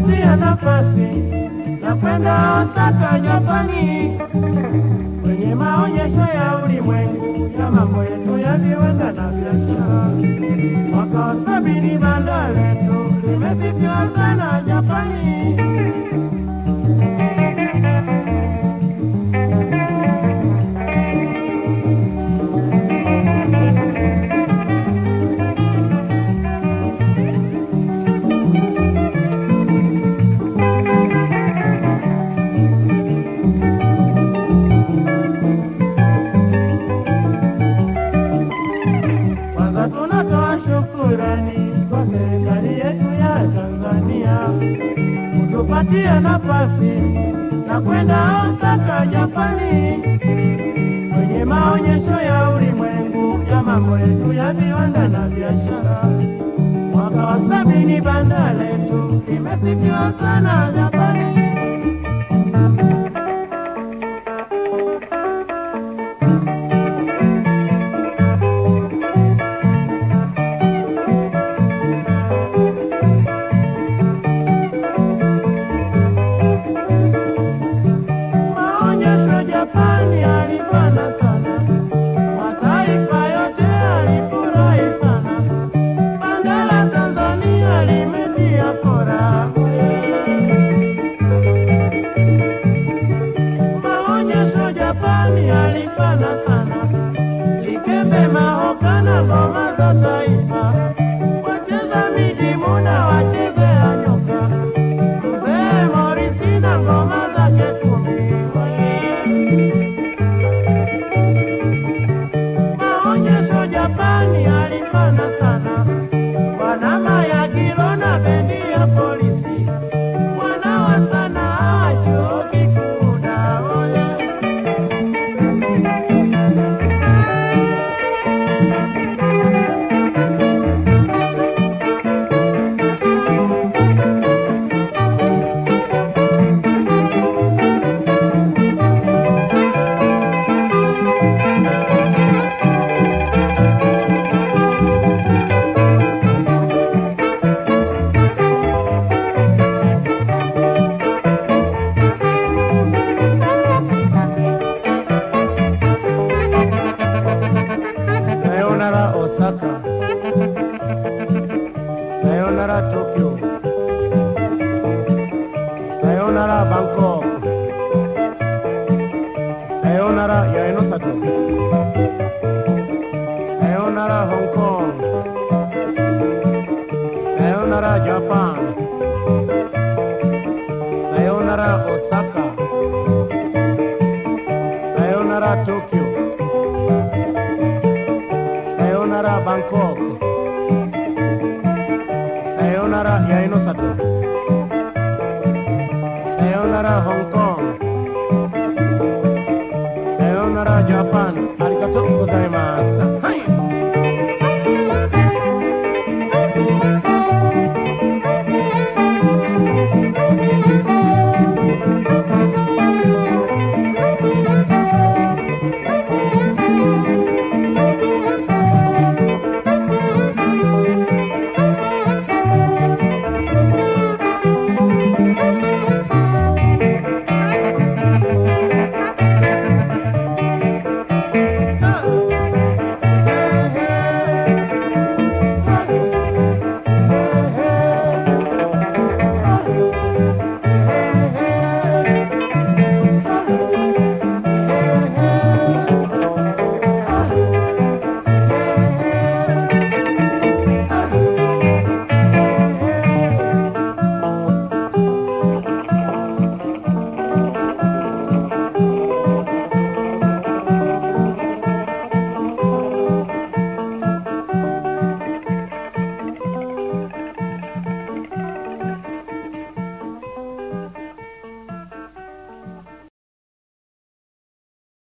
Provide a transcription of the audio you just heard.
kutupatia nafasi na kwenda Osaka, Japani, kwenye maonyesho ya ulimwengu ya mambo yetu ya viwanda na biashara. Mwaka wa 70 banda letu limesifiwa sana Japani. Tunatoa shukrani kwa serikali yetu ya Tanzania kutupatia nafasi na kwenda Osaka, Japani, kwenye maonyesho ya ulimwengu ya mambo yetu ya viwanda na biashara. Mwaka wa 70 banda letu limesifiwa sana Japani. Japani alipanda sana, mataifa yote alifurahi sana, banda la Tanzania limetia furaha. Maonyesho Japani alipanda sana, Likembe, Mahoka na ngoma za taifa, wacheza midimu na wachezea nyoka, Mzee Morisi na ngoma zake 10. Maonyesho Japani alipanda sana, Bwana Mayagiro na bendi ya polisi, Bwana wa sanaa wa chuo kikuu Daole. Sayonara Osaka, sayonara Tokyo, sayonara Bangkok, sayonara Yaenosato, sayonara Hong Kong, sayonara Japan, sayonara Osaka, sayonara Tokyo, sayonara Bangkok, sayonara Yaenosato, sayonara Hong Kong, sayonara Japan.